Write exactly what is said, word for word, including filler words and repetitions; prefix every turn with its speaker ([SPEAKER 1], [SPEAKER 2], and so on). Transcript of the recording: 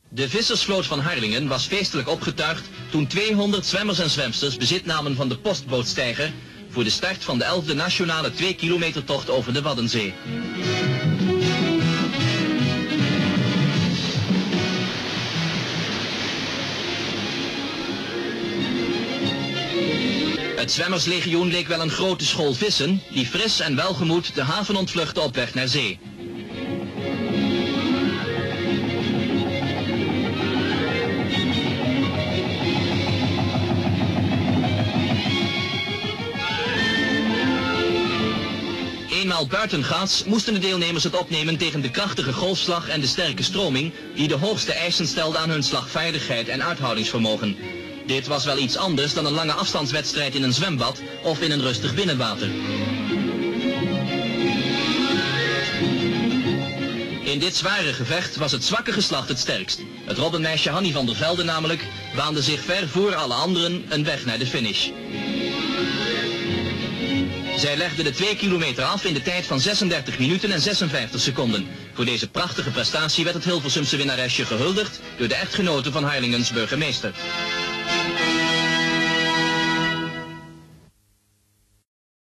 [SPEAKER 1] De vissersvloot van Harlingen was feestelijk opgetuigd toen tweehonderd zwemmers en zwemsters bezit namen van de postbootsteiger voor de start van de elfde nationale twee kilometer tocht over de Waddenzee. Het zwemmerslegioen leek wel een grote school vissen die fris en welgemoed de haven ontvluchtte op weg naar zee. Eenmaal buitengaats moesten de deelnemers het opnemen tegen de krachtige golfslag en de sterke stroming die de hoogste eisen stelde aan hun slagvaardigheid en uithoudingsvermogen. Dit was wel iets anders dan een lange afstandswedstrijd in een zwembad of in een rustig binnenwater. In dit zware gevecht was het zwakke geslacht het sterkst. Het robbenmeisje Hannie van der Velde namelijk baande zich ver voor alle anderen een weg naar de finish. Zij legde de twee kilometer af in de tijd van zesendertig minuten en zesenvijftig seconden. Voor deze prachtige prestatie werd het Hilversumse winnaresje gehuldigd door de echtgenote van Harlingens burgemeester.